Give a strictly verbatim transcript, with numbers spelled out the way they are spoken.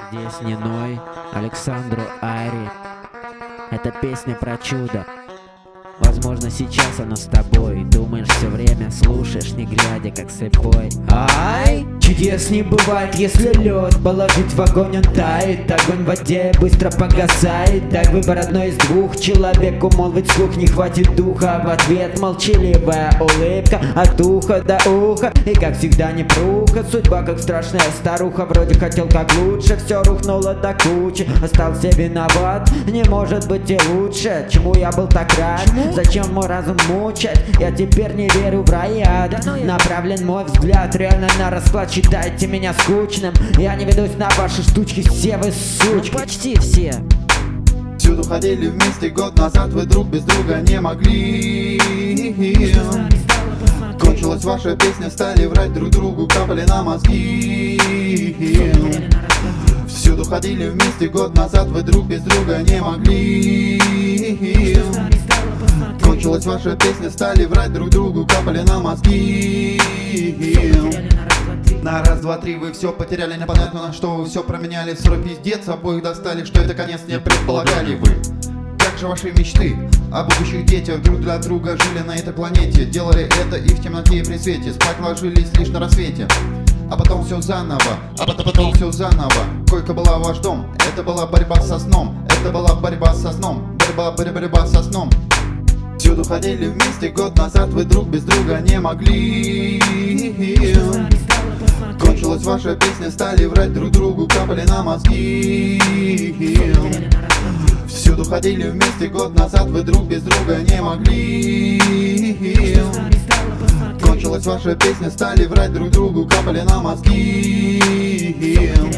Здесь не ной, Александру Айри. Это песня про чудо. Возможно, сейчас оно с тобой. Думаешь все время, слушаешь, не глядя, как слепой. Ай, чудес не бывает, если лед положить в огонь, он тает. Огонь в воде быстро погасает. Так выбор одной из двух. Человеку молвить вслух не хватит духа, а в ответ молчаливая улыбка от уха до уха. И как всегда непруха, судьба как страшная старуха. Вроде хотел как лучше, все рухнуло до кучи. Остался виноват, не может быть и лучше. Чему я был так рад? Зачем мой разум мучать? Я теперь не верю в рай. Направлен мой взгляд реально на расклад. Считайте меня скучным. Я не ведусь на ваши штучки. Все вы сучки. Ну, почти все. Всюду ходили вместе год назад. Вы друг без друга не могли. Кончилась ваша песня, стали врать друг другу, капали на мозги. Всюду ходили вместе год назад. Вы друг без друга не могли. Кончилась ваша песня, стали врать друг другу, капали на мозги. На раз, два, три вы все потеряли, непонятно на что вы все променяли. Сырой пиздец, обоих достали, что это конец не предполагали вы. Как же ваши мечты о будущих детях друг для друга жили на этой планете? Делали это и в темноте, и при свете, спать ложились лишь на рассвете. А потом все заново, а потом, потом все заново. Койка была ваш дом, это была борьба со сном. Это была борьба со сном, борьба, борьба, борьба со сном. Всюду ходили вместе год назад, вы друг без друга не могли. Кончилась ваша песня, стали врать друг другу, капали на мозги. Всюду ходили вместе год назад, вы друг без друга не могли. Кончилась ваша песня, стали врать друг другу, капали на мозги.